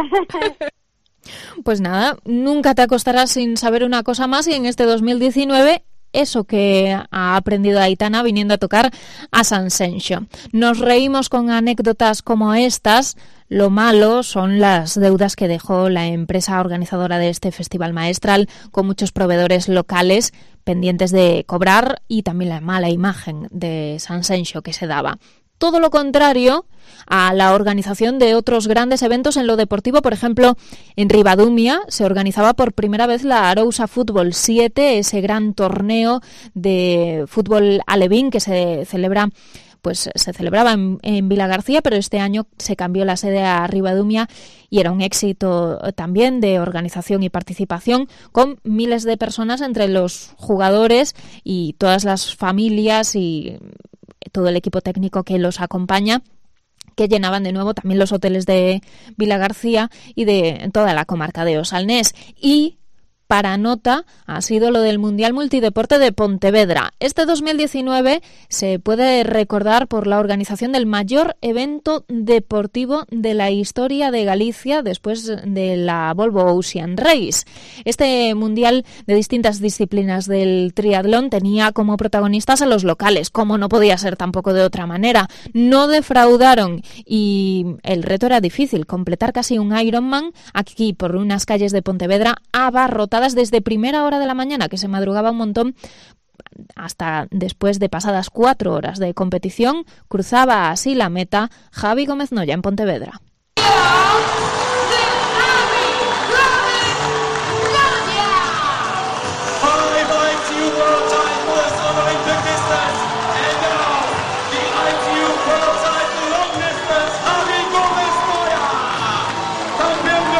Pues nada, nunca te acostarás sin saber una cosa más, y en este 2019 eso que ha aprendido Aitana viniendo a tocar a Sanxenxo. Nos reímos con anécdotas como estas. Lo malo son las deudas que dejó la empresa organizadora de este festival maestral, con muchos proveedores locales pendientes de cobrar, y también la mala imagen de Sanxenxo que se daba. Todo lo contrario a la organización de otros grandes eventos en lo deportivo. Por ejemplo, en Ribadumia se organizaba por primera vez la Arousa Fútbol 7, ese gran torneo de fútbol alevín que se celebraba en Vilagarcía, pero este año se cambió la sede a Ribadumia y era un éxito también de organización y participación, con miles de personas entre los jugadores y todas las familias y todo el equipo técnico que los acompaña, que llenaban de nuevo también los hoteles de Vilagarcía y de toda la comarca de Osalnés. Y para nota ha sido lo del Mundial Multideporte de Pontevedra. Este 2019 se puede recordar por la organización del mayor evento deportivo de la historia de Galicia después de la Volvo Ocean Race. Este mundial de distintas disciplinas del triatlón tenía como protagonistas a los locales, como no podía ser tampoco de otra manera. No defraudaron y el reto era difícil, completar casi un Ironman aquí por unas calles de Pontevedra abarrotadas desde primera hora de la mañana, que se madrugaba un montón, hasta después de pasadas 4 horas de competición. Cruzaba así la meta Javi Gómez Noya en Pontevedra. Campeón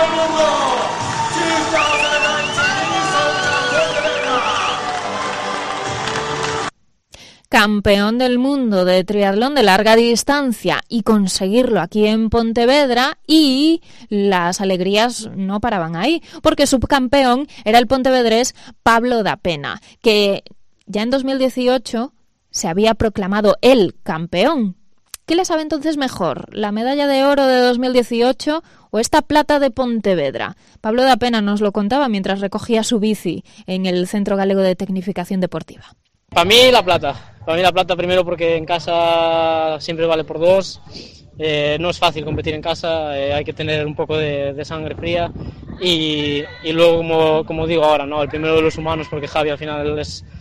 campeón del mundo de triatlón de larga distancia y conseguirlo aquí en Pontevedra, y las alegrías no paraban ahí, porque subcampeón era el pontevedrés Pablo da Pena, que ya en 2018 se había proclamado el campeón. ¿Qué le sabe entonces mejor, la medalla de oro de 2018 o esta plata de Pontevedra? Pablo da Pena nos lo contaba mientras recogía su bici en el Centro Galego de Tecnificación Deportiva. Para mí la plata primero porque en casa siempre vale por dos. No es fácil competir en casa, hay que tener un poco de sangre fría y luego, como digo ahora, ¿no? El primero de los humanos, porque Javi al final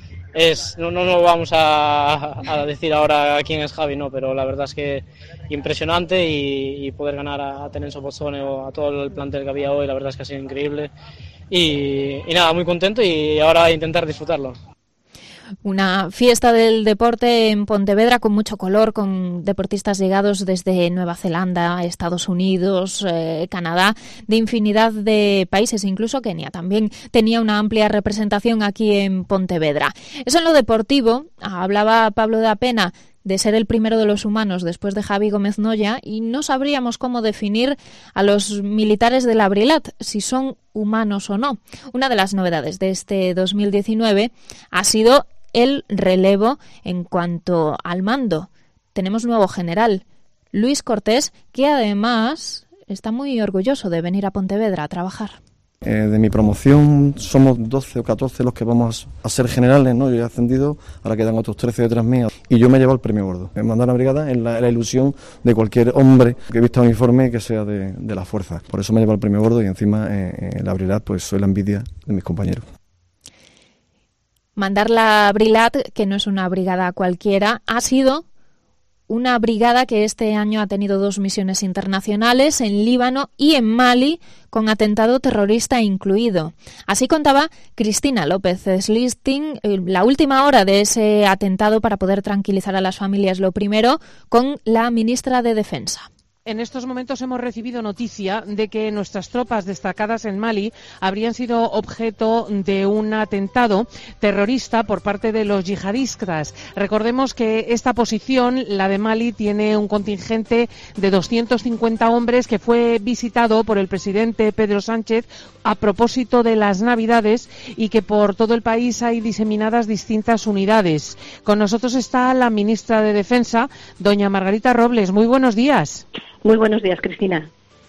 no vamos a decir ahora quién es Javi, no, pero la verdad es que impresionante y poder ganar a Tenenso Bozzone o a todo el plantel que había hoy, la verdad es que ha sido increíble y nada, muy contento y ahora intentar disfrutarlo. Una fiesta del deporte en Pontevedra con mucho color, con deportistas llegados desde Nueva Zelanda, Estados Unidos, Canadá, de infinidad de países, incluso Kenia también tenía una amplia representación aquí en Pontevedra. Eso en lo deportivo. Hablaba Pablo da Pena de ser el primero de los humanos después de Javi Gómez Noya, y no sabríamos cómo definir a los militares de la Brilat, si son humanos o no. Una de las novedades de este 2019 ha sido el relevo en cuanto al mando. Tenemos nuevo general, Luis Cortés, que además está muy orgulloso de venir a Pontevedra a trabajar. De mi promoción somos 12 o 14 los que vamos a ser generales, ¿no? Yo he ascendido, ahora quedan otros 13 detrás míos y yo me he llevado el premio gordo. Me mandó a la brigada en la ilusión de cualquier hombre que vista un uniforme que sea de la fuerza. Por eso me he llevado el premio gordo y encima en la Brilat pues soy la envidia de mis compañeros. Mandar la Brilat, que no es una brigada cualquiera, ha sido una brigada que este año ha tenido 2 misiones internacionales en Líbano y en Mali, con atentado terrorista incluido. Así contaba Cristina López Slisting la última hora de ese atentado para poder tranquilizar a las familias. Lo primero, con la ministra de Defensa. En estos momentos hemos recibido noticia de que nuestras tropas destacadas en Mali habrían sido objeto de un atentado terrorista por parte de los yihadistas. Recordemos que esta posición, la de Mali, tiene un contingente de 250 hombres que fue visitado por el presidente Pedro Sánchez a propósito de las Navidades y que por todo el país hay diseminadas distintas unidades. Con nosotros está la ministra de Defensa, doña Margarita Robles. Muy buenos días. Muy buenos días, Cristina.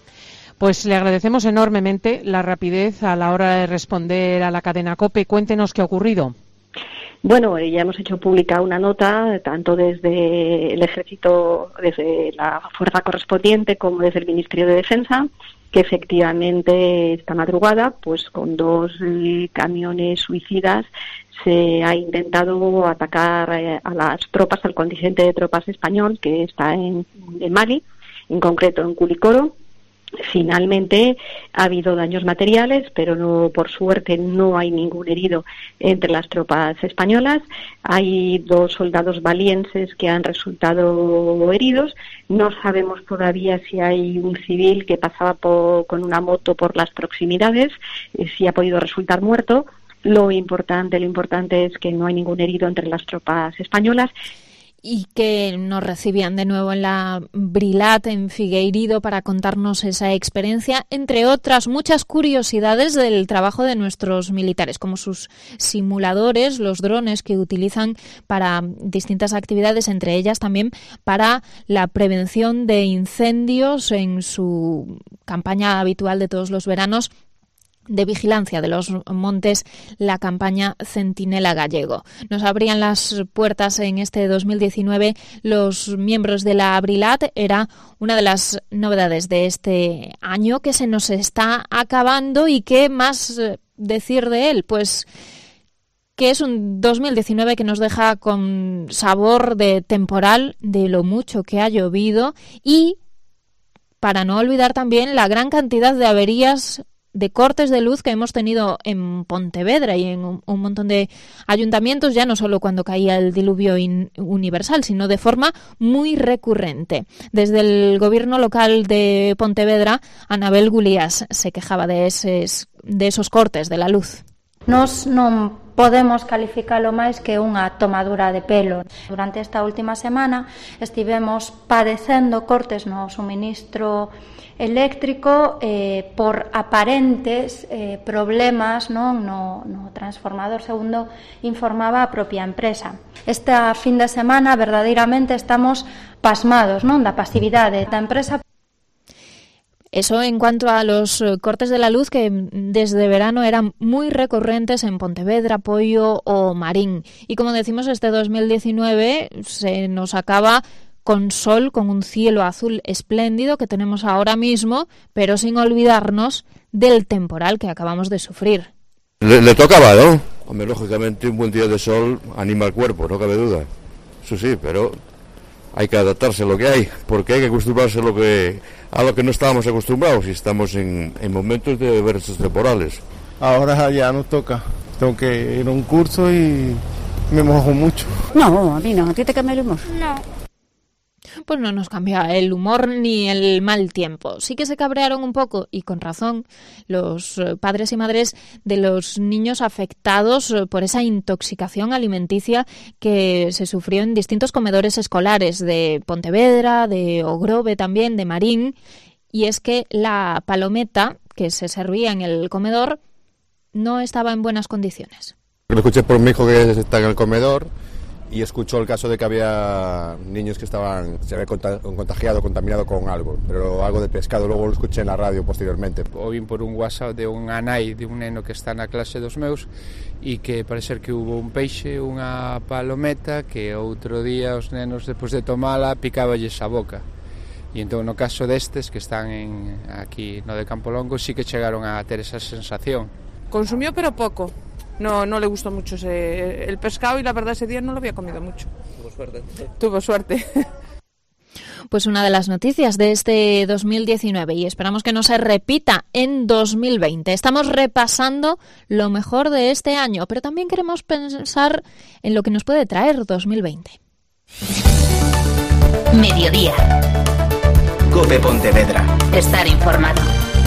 Pues le agradecemos enormemente la rapidez a la hora de responder a la cadena COPE. Cuéntenos qué ha ocurrido. Bueno, ya hemos hecho pública una nota, tanto desde el Ejército, desde la fuerza correspondiente, como desde el Ministerio de Defensa, que efectivamente esta madrugada, pues con 2 camiones suicidas, se ha intentado atacar a las tropas, al contingente de tropas español que está en Mali, en concreto en Culicoro. Finalmente ha habido daños materiales, pero no, por suerte no hay ningún herido entre las tropas españolas. Hay 2 soldados valienses que han resultado heridos. No sabemos todavía si hay un civil que pasaba con una moto por las proximidades, si ha podido resultar muerto. Lo importante es que no hay ningún herido entre las tropas españolas. Y que nos recibían de nuevo en la Brilat, en Figueiredo, para contarnos esa experiencia, entre otras muchas curiosidades del trabajo de nuestros militares, como sus simuladores, los drones que utilizan para distintas actividades, entre ellas también para la prevención de incendios en su campaña habitual de todos los veranos de vigilancia de los montes, la campaña Centinela Gallego. Nos abrían las puertas en este 2019 los miembros de la Brilat. Era una de las novedades de este año que se nos está acabando. ¿Y qué más decir de él? Pues que es un 2019 que nos deja con sabor de temporal, de lo mucho que ha llovido, y para no olvidar también la gran cantidad de averías, de cortes de luz que hemos tenido en Pontevedra y en un montón de ayuntamientos, ya no solo cuando caía el diluvio universal, sino de forma muy recurrente. Desde el gobierno local de Pontevedra, Anabel Gulías se quejaba de esos cortes de la luz. Nos non podemos calificalo máis que unha tomadura de pelo. Durante esta última semana estivemos padecendo cortes no suministro eléctrico por aparentes problemas no transformador, segundo informaba a propia empresa. Esta fin de semana verdadeiramente estamos pasmados da pasividade da empresa. Eso en cuanto a los cortes de la luz que desde verano eran muy recurrentes en Pontevedra, Poio o Marín. Y como decimos, este 2019 se nos acaba con sol, con un cielo azul espléndido que tenemos ahora mismo, pero sin olvidarnos del temporal que acabamos de sufrir. Le tocaba, ¿no? Hombre, lógicamente un buen día de sol anima el cuerpo, no cabe duda. Eso sí, pero hay que adaptarse a lo que hay, porque hay que acostumbrarse a lo que no estábamos acostumbrados y estamos en momentos de versos temporales. Ahora ya nos toca, tengo que ir a un curso y me mojo mucho. No, a mí no, ¿a ti te cambia el humor? No. Pues no nos cambia el humor ni el mal tiempo. Sí que se cabrearon un poco, y con razón, los padres y madres de los niños afectados por esa intoxicación alimenticia que se sufrió en distintos comedores escolares de Pontevedra, de Ogrove también, de Marín. Y es que la palometa que se servía en el comedor no estaba en buenas condiciones. Lo escuché por mi hijo que está en el comedor y escuchó el caso de que había niños que se habían contagiado, contaminado con algo, pero algo de pescado. Luego lo escuché en la radio posteriormente. Oí por un WhatsApp de unha nai de un neno que está na clase dos meus e que parece que hubo un peixe, unha palometa, que outro día os nenos, despois de tomala, picáballes a boca. E entón, no caso destes que están aquí no de Campolongo, sí que chegaron a ter esa sensación. Consumió pero poco. No le gustó mucho el pescado y la verdad ese día no lo había comido mucho. Tuvo suerte. Pues una de las noticias de este 2019 y esperamos que no se repita en 2020. Estamos repasando lo mejor de este año, pero también queremos pensar en lo que nos puede traer 2020. Mediodía. COPE Pontevedra. Estar informado.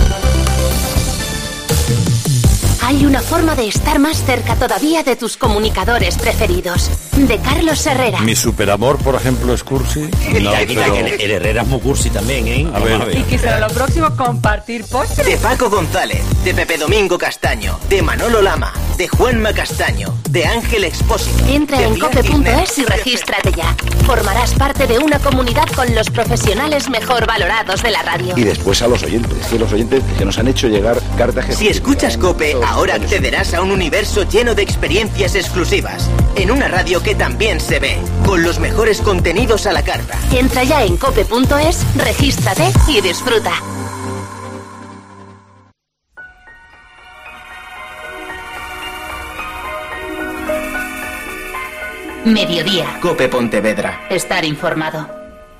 Hay una forma de estar más cerca todavía de tus comunicadores preferidos. De Carlos Herrera. Mi superamor, por ejemplo, es Cursi. No, pero el Herrera es muy Cursi también, ¿eh? A ver. Y quizá lo próximo, compartir postres. De Paco González, de Pepe Domingo Castaño, de Manolo Lama, de Juanma Castaño, de Ángel Expósito. Entra en cope.es y regístrate ya. Formarás parte de una comunidad con los profesionales mejor valorados de la radio. Y después a los oyentes, que nos han hecho llegar cartas. Si escuchas COPE, ahora accederás a un universo lleno de experiencias exclusivas. En una radio que también se ve, con los mejores contenidos a la carta. Entra ya en cope.es, regístrate y disfruta. Mediodía. COPE Pontevedra. Estar informado.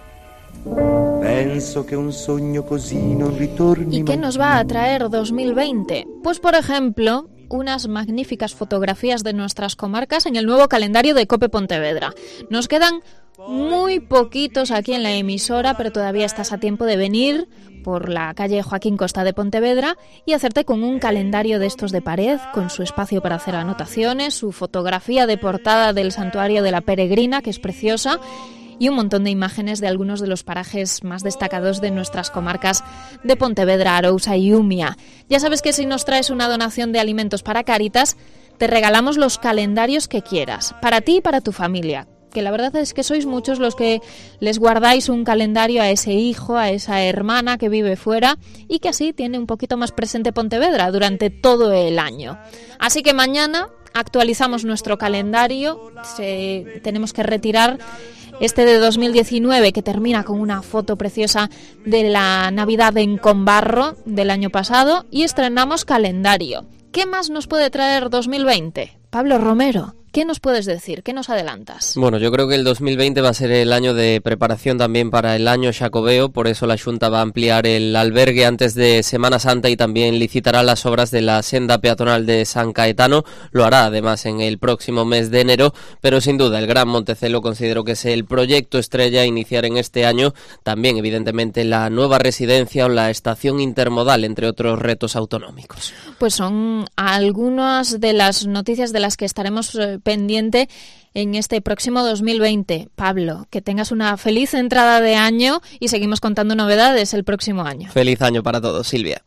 Penso que un sueño così non ritorni. ¿Y qué nos va a traer 2020? Pues por ejemplo, unas magníficas fotografías de nuestras comarcas en el nuevo calendario de COPE Pontevedra. Nos quedan muy poquitos aquí en la emisora, pero todavía estás a tiempo de venir por la calle Joaquín Costa de Pontevedra y hacerte con un calendario de estos de pared, con su espacio para hacer anotaciones, su fotografía de portada del Santuario de la Peregrina, que es preciosa, y un montón de imágenes de algunos de los parajes más destacados de nuestras comarcas de Pontevedra, Arousa y Umia. Ya sabes que si nos traes una donación de alimentos para Cáritas, te regalamos los calendarios que quieras, para ti y para tu familia. Que la verdad es que sois muchos los que les guardáis un calendario a ese hijo, a esa hermana que vive fuera y que así tiene un poquito más presente Pontevedra durante todo el año. Así que mañana actualizamos nuestro calendario, tenemos que retirar este de 2019 que termina con una foto preciosa de la Navidad en Combarro del año pasado y estrenamos calendario. ¿Qué más nos puede traer 2020? Pablo Romero. ¿qué nos puedes decir? ¿Qué nos adelantas? Bueno, yo creo que el 2020 va a ser el año de preparación también para el año xacobeo, por eso la Xunta va a ampliar el albergue antes de Semana Santa y también licitará las obras de la senda peatonal de San Caetano. Lo hará además en el próximo mes de enero, pero sin duda el Gran Montecelo considero que es el proyecto estrella a iniciar en este año. También evidentemente la nueva residencia o la estación intermodal, entre otros retos autonómicos. Pues son algunas de las noticias de las que estaremos pendiente en este próximo 2020. Pablo, que tengas una feliz entrada de año y seguimos contando novedades el próximo año. Feliz año para todos, Silvia.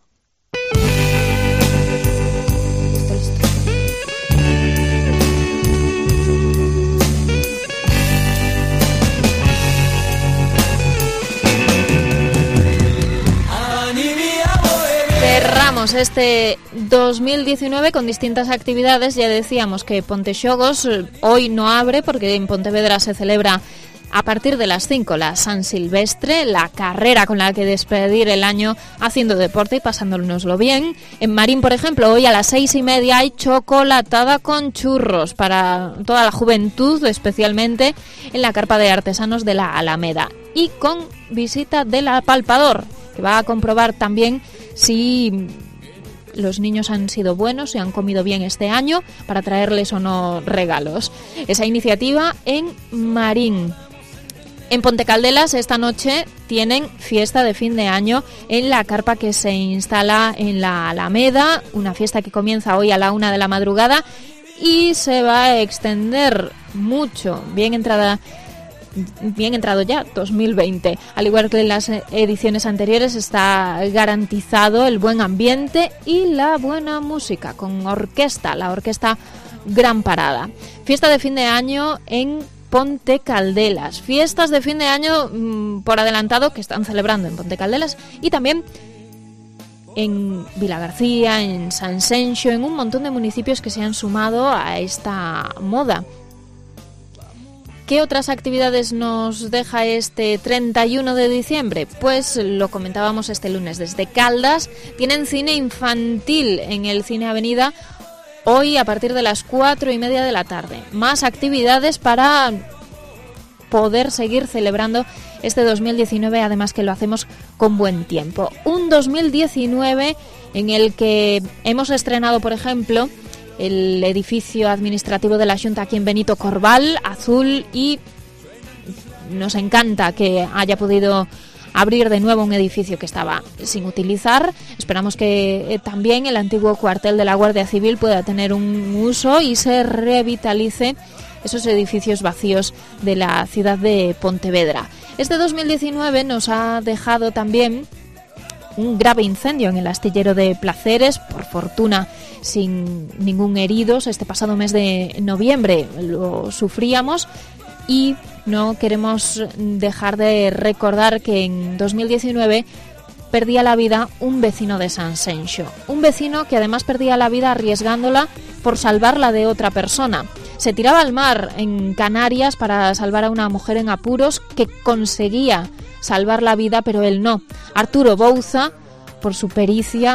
Cerramos este 2019 con distintas actividades. Ya decíamos que Pontexogos hoy no abre porque en Pontevedra se celebra a partir de las 5 la San Silvestre, la carrera con la que despedir el año haciendo deporte y pasándonoslo bien. En Marín, por ejemplo, hoy a las 6:30 hay chocolatada con churros para toda la juventud, especialmente en la carpa de artesanos de la Alameda. Y con visita del apalpador, que va a comprobar también si los niños han sido buenos, si han comido bien este año, para traerles o no regalos. Esa iniciativa en Marín. En Ponte Caldelas esta noche tienen fiesta de fin de año en la carpa que se instala en la Alameda, una fiesta que comienza hoy a la 1 de la madrugada y se va a extender mucho, bien entrado ya 2020. Al igual que en las ediciones anteriores, está garantizado el buen ambiente y la buena música con orquesta, la orquesta Gran Parada. Fiesta de fin de año en Ponte Caldelas. Fiestas de fin de año por adelantado que están celebrando en Ponte Caldelas y también en Vilagarcía, en San Senxo, en un montón de municipios que se han sumado a esta moda. ¿Qué otras actividades nos deja este 31 de diciembre? Pues lo comentábamos este lunes. Desde Caldas tienen cine infantil en el Cine Avenida hoy a partir de las 4:30 de la tarde. Más actividades para poder seguir celebrando este 2019, además que lo hacemos con buen tiempo. Un 2019 en el que hemos estrenado, por ejemplo, el edificio administrativo de la Xunta aquí en Benito Corval, azul, y nos encanta que haya podido abrir de nuevo un edificio que estaba sin utilizar. Esperamos que también el antiguo cuartel de la Guardia Civil pueda tener un uso y se revitalice esos edificios vacíos de la ciudad de Pontevedra. Este 2019 nos ha dejado también un grave incendio en el astillero de Placeres, por fortuna sin ningún herido. Este pasado mes de noviembre lo sufríamos y no queremos dejar de recordar que en 2019 perdía la vida un vecino de San Senxo. Un vecino que además perdía la vida arriesgándola por salvarla de otra persona. Se tiraba al mar en Canarias para salvar a una mujer en apuros que conseguía salvar la vida, pero él no. Arturo Bouza, por su pericia,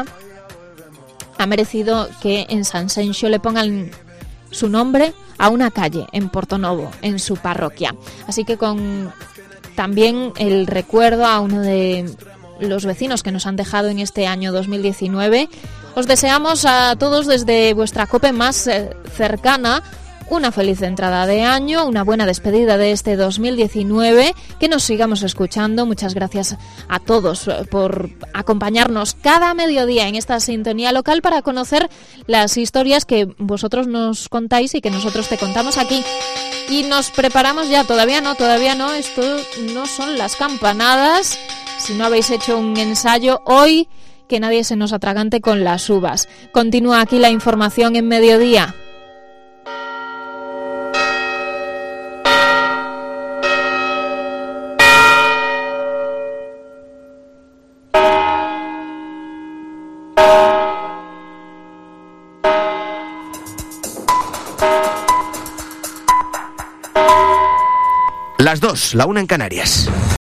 ha merecido que en San Senxo le pongan su nombre a una calle en Portonovo, en su parroquia. Así que con también el recuerdo a uno de los vecinos que nos han dejado en este año 2019, os deseamos a todos desde vuestra COPE más cercana una feliz entrada de año, una buena despedida de este 2019, que nos sigamos escuchando. Muchas gracias a todos por acompañarnos cada mediodía en esta sintonía local para conocer las historias que vosotros nos contáis y que nosotros te contamos aquí. Y nos preparamos ya, todavía no, esto no son las campanadas. Si no habéis hecho un ensayo hoy, que nadie se nos atragante con las uvas. Continúa aquí la información en mediodía. Las 2, la 1 en Canarias.